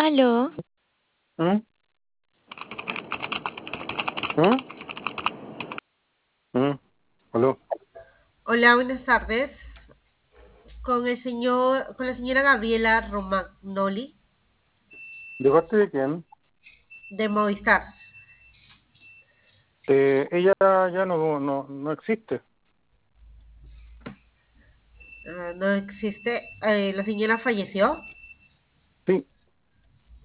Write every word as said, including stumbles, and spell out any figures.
Aló, ¿Mm? ¿Mm? ¿Mm? ¿Aló? hola, buenas tardes. Con el señor, con la señora Gabriela Romagnoli ¿De parte de quién? de Movistar. Eh, ella ya no, no, no existe. Ah, no existe. Eh, la señora falleció. Sí,